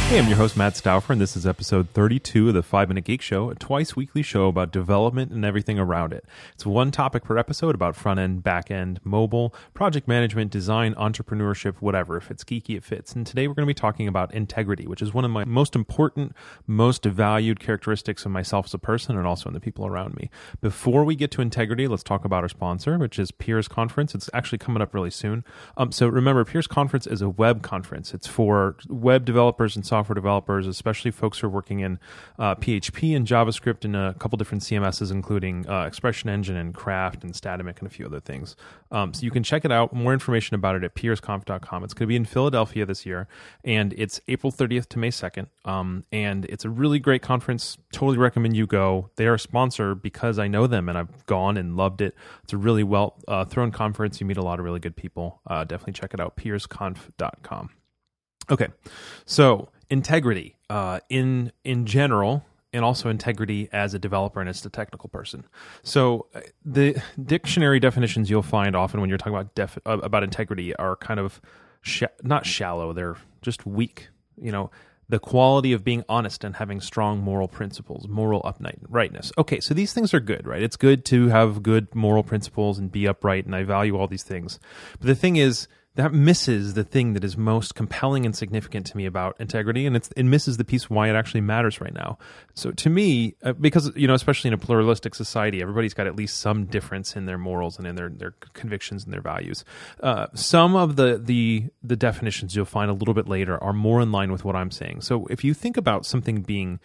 Hey, I'm your host, Matt Stauffer, and this is episode 32 of the 5-Minute Geek Show, a twice-weekly show about development and everything around it. It's one topic per episode about front-end, back-end, mobile, project management, design, entrepreneurship, whatever. If it's geeky, it fits. And today we're going to be talking about integrity, which is one of my most important, most valued characteristics of myself as a person and also in the people around me. Before we get to integrity, let's talk about our sponsor, which is Peers Conference. It's actually coming up really soon. So remember, Peers Conference is a web conference. It's for web developers and software developers, especially folks who are working in PHP and JavaScript and a couple different CMSs, including Expression Engine and Craft and Statamic and a few other things. So you can check it out. More information about it at peersconf.com. It's going to be in Philadelphia this year, and it's April 30th to May 2nd. And it's a really great conference. Totally recommend you go. They are a sponsor because I know them, and I've gone and loved it. It's a really well thrown conference. You meet a lot of really good people. Definitely check it out, peersconf.com. Okay, so integrity in general, and also integrity as a developer and as a technical person. So the dictionary definitions you'll find often when you're talking about integrity are kind of not shallow, they're just weak. You know, the quality of being honest and having strong moral principles, moral uprightness. Okay, so these things are good, right? It's good to have good moral principles and be upright, and I value all these things. But the thing is, that misses the thing that is most compelling and significant to me about integrity, and it misses the piece why it actually matters right now. So to me, because, you know, especially in a pluralistic society, everybody's got at least some difference in their morals and in their convictions and their values. Some of the definitions you'll find a little bit later are more in line with what I'm saying. So if you think about something being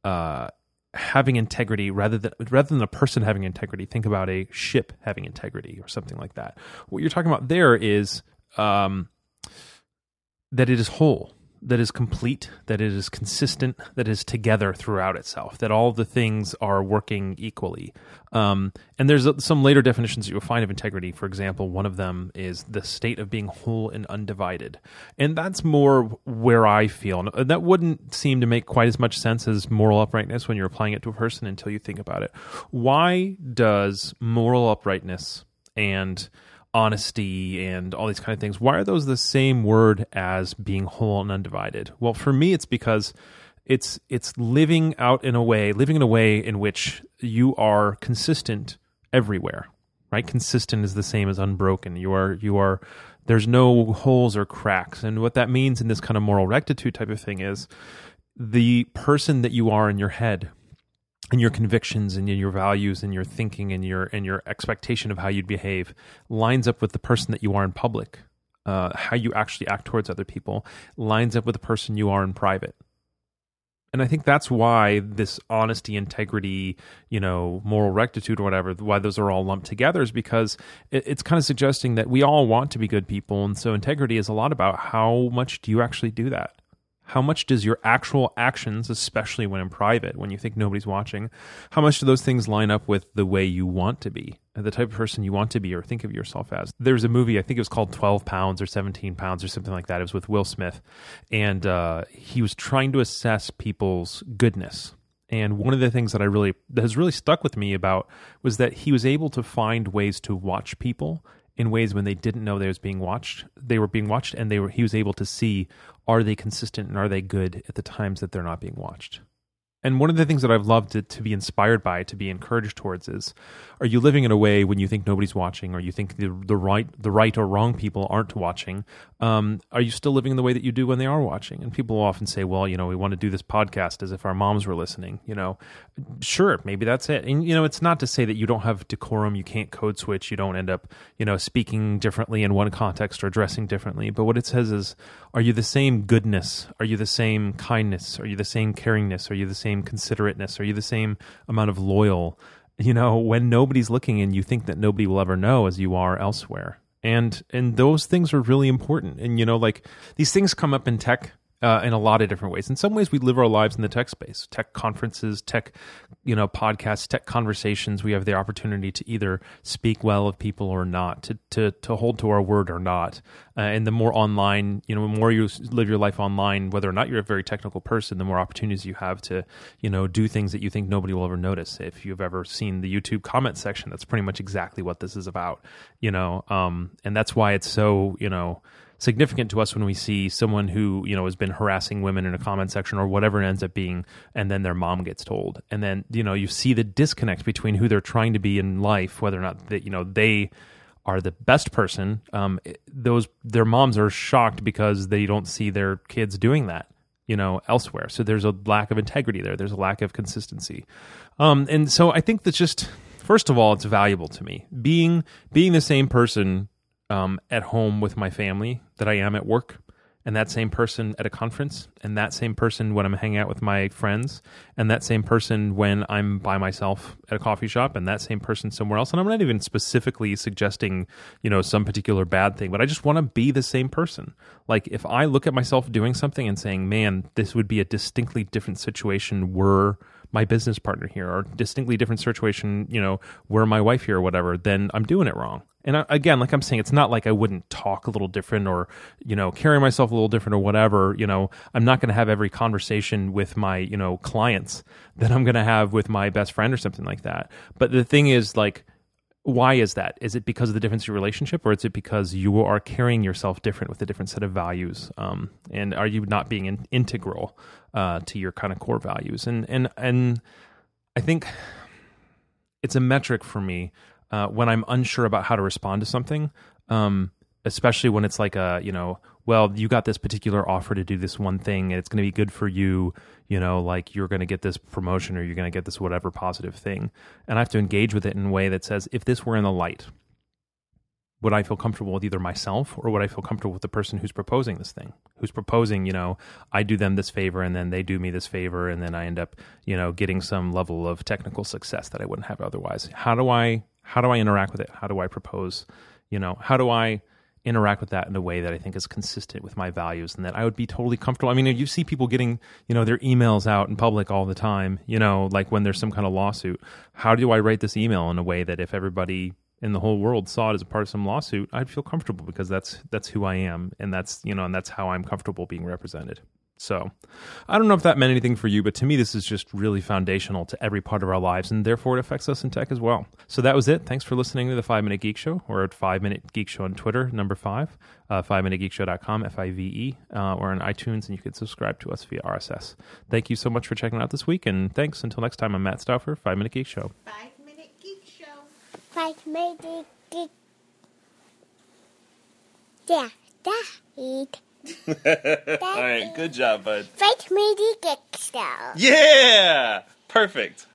having integrity rather than a person having integrity, think about a ship having integrity or something like that. What you're talking about there is that it is whole, that is complete, that it is consistent, that is together throughout itself, that all the things are working equally. And there's some later definitions that you'll find of integrity. For example, one of them is the state of being whole and undivided. And that's more where I feel. That wouldn't seem to make quite as much sense as moral uprightness when you're applying it to a person until you think about it. Why does moral uprightness and honesty and all these kind of things, why are those the same word as being whole and undivided? Well, for me, it's because it's living in a way in which you are consistent everywhere, right? Consistent is the same as unbroken. You are there's no holes or cracks. And what that means in this kind of moral rectitude type of thing is the person that you are in your head, and your convictions and your values and your thinking and your expectation of how you'd behave lines up with the person that you are in public. How you actually act towards other people lines up with the person you are in private. And I think that's why this honesty, integrity, moral rectitude or whatever, why those are all lumped together is because it's kind of suggesting that we all want to be good people. And so integrity is a lot about how much do you actually do that? How much does your actual actions, especially when in private, when you think nobody's watching, how much do those things line up with the way you want to be, the type of person you want to be or think of yourself as? There's a movie, I think it was called 12 Pounds or 17 Pounds or something like that. It was with Will Smith, and he was trying to assess people's goodness. And one of the things that has really stuck with me about was that he was able to find ways to watch people in ways when they didn't know they were being watched, and he was able to see, are they consistent and are they good at the times that they're not being watched? And one of the things that I've loved to be inspired by, to be encouraged towards is, are you living in a way when you think nobody's watching or you think the right or wrong people aren't watching? Are you still living in the way that you do when they are watching? And people will often say, well, we want to do this podcast as if our moms were listening. Sure, maybe that's it. And, it's not to say that you don't have decorum, you can't code switch, you don't end up, speaking differently in one context or dressing differently. But what it says is, are you the same goodness? Are you the same kindness? Are you the same caringness? Are you the same considerateness? Are you the same amount of loyal, when nobody's looking and you think that nobody will ever know as you are elsewhere? And those things are really important. And, these things come up in tech in a lot of different ways. In some ways, we live our lives in the tech space, tech conferences, tech, podcasts, tech conversations. We have the opportunity to either speak well of people or not, to hold to our word or not. And the more online, the more you live your life online, whether or not you're a very technical person, the more opportunities you have to, do things that you think nobody will ever notice. If you've ever seen the YouTube comment section, that's pretty much exactly what this is about, and that's why it's so, significant to us when we see someone who, has been harassing women in a comment section or whatever it ends up being, and then their mom gets told. And then, you see the disconnect between who they're trying to be in life, whether or not that, they are the best person. Their moms are shocked because they don't see their kids doing that, elsewhere. So there's a lack of integrity there. There's a lack of consistency. And so I think that's just, first of all, it's valuable to me. Being the same person at home with my family that I am at work, and that same person at a conference, and that same person when I'm hanging out with my friends, and that same person when I'm by myself at a coffee shop, and that same person somewhere else. And I'm not even specifically suggesting, some particular bad thing, but I just want to be the same person. Like if I look at myself doing something and saying, man, this would be a distinctly different situation were my business partner here, or distinctly different situation, were my wife here or whatever, then I'm doing it wrong. And again, like I'm saying, it's not like I wouldn't talk a little different or, carry myself a little different or whatever. I'm not going to have every conversation with my, clients that I'm going to have with my best friend or something like that. But the thing is, like, why is that? Is it because of the difference in your relationship, or is it because you are carrying yourself different with a different set of values? And are you not being integral to your kind of core values? And I think it's a metric for me when I'm unsure about how to respond to something, especially when it's like well, you got this particular offer to do this one thing and it's going to be good for you, like you're going to get this promotion or you're going to get this whatever positive thing. And I have to engage with it in a way that says, if this were in the light, would I feel comfortable with either myself or would I feel comfortable with the person who's proposing this thing, who's proposing, I do them this favor and then they do me this favor and then I end up, getting some level of technical success that I wouldn't have otherwise. How do I interact with it? How do I propose? How do I interact with that in a way that I think is consistent with my values and that I would be totally comfortable? I mean, you see people getting, their emails out in public all the time, like when there's some kind of lawsuit. How do I write this email in a way that if everybody in the whole world saw it as a part of some lawsuit, I'd feel comfortable because that's who I am. And that's how I'm comfortable being represented. So I don't know if that meant anything for you, but to me, this is just really foundational to every part of our lives, and therefore it affects us in tech as well. So that was it. Thanks for listening to the 5 Minute Geek Show. We're at 5 Minute Geek Show on Twitter, number 5, 5minutegeekshow.com, FIVE, or on iTunes, and you can subscribe to us via RSS. Thank you so much for checking it out this week, and thanks. Until next time, I'm Matt Stauffer, 5 Minute Geek Show. 5 Minute Geek Show. 5 Minute Geek. Yeah, that. All right, good job, bud. 5 Minute Geek Show. Yeah! Perfect.